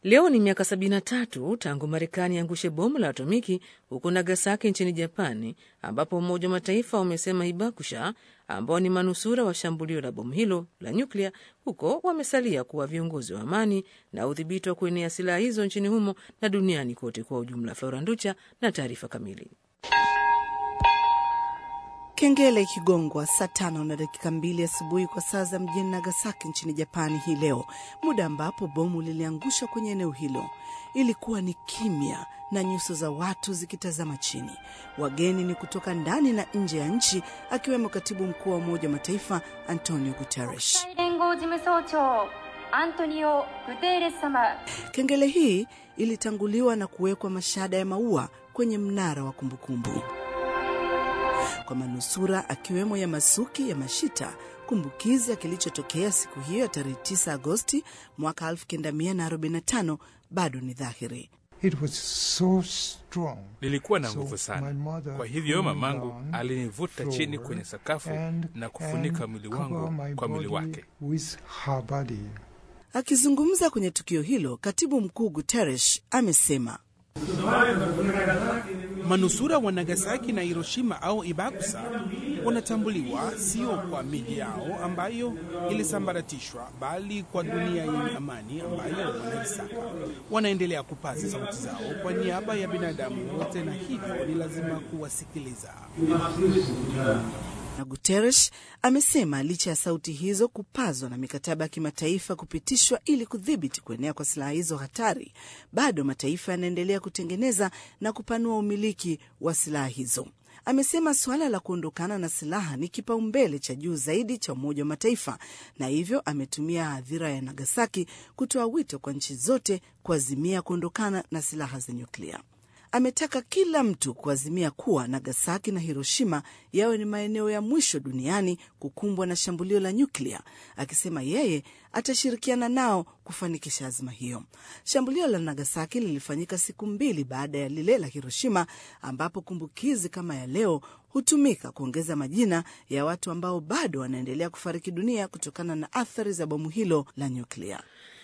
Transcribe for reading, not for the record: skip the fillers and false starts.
Leo ni miaka 73 tangu Marekani angushe bomu la atomiki huko Nagasaki nchini Japani, ambapo Umoja wa Mataifa umesema Hibakusha ambao ni manusura wa shambulio la bomu hilo la nyuklia huko wamesalia kuwa viongozi wa amani na udhibiti wa kuenea silaha hizo nchini humo na duniani kote kwa ujumla. Flora Nducha na taarifa kamili. Kengele ikigongwa saa 5:02 asubuhi kwa saa za mjini Nagasaki nchini Japani hii leo, muda ambapo bomu liliangusha kwenye eneo hilo. Ilikuwa ni kimya na nyuso za watu zikitazama chini. Wageni ni kutoka ndani na nje ya nchi, akiwemo katibu mkuu wa Umoja wa Mataifa Antonio Guterres. Kengele hii ilitanguliwa na kuwekwa mashada ya maua kwenye mnara wa kumbukumbu kwa manusura, akiwemo Yamasuki Yamashita. Kumbukizi ya kilichotokea siku hiyo ya tarehe 9 Agosti mwaka 1945 bado ni dhahiri. Nilikuwa na nguvu sana. Kwa hivyo mamangu alinivuta chini kwenye sakafu na kufunika mwili wangu kwa mwili wake. Akizungumza kwenye tukio hilo, katibu mkuu Guterres amesema manusura wa Nagasaki na Hiroshima au Hibakusha wanatambuliwa sio kwa miji yao ambayo ilisambaratishwa, bali kwa dunia yenye amani ambayo wanaisaka. Wanaendelea kupaza sauti zao kwa niaba ya binadamu wote, na hivyo ni lazima kuwasikiliza. Na Guterres amesema licha ya sauti hizo kupazwa na mikataba ya kimataifa kupitishwa ili kudhibiti kuenea kwa silaha hizo hatari, bado mataifa yanaendelea kutengeneza na kupanua umiliki wa silaha hizo. Amesema suala la kuondokana na silaha ni kipaumbele cha juu zaidi cha Umoja wa Mataifa, na hivyo ametumia hadhira ya Nagasaki kutoa wito kwa nchi zote kuazimia kuondokana na silaha za nyuklia. Ametaka kila mtu kuazimia kuwa Nagasaki na Hiroshima yawe ni maeneo ya mwisho duniani kukumbwa na shambulio la nyuklia, akisema yeye atashirikiana nao kufanikisha azma hiyo. Shambulio la Nagasaki lilifanyika siku 2 baada ya lile la Hiroshima, ambapo kumbukizi kama ya leo hutumika kuongeza majina ya watu ambao bado wanaendelea kufariki dunia kutokana na athari za bomu hilo la nyuklia.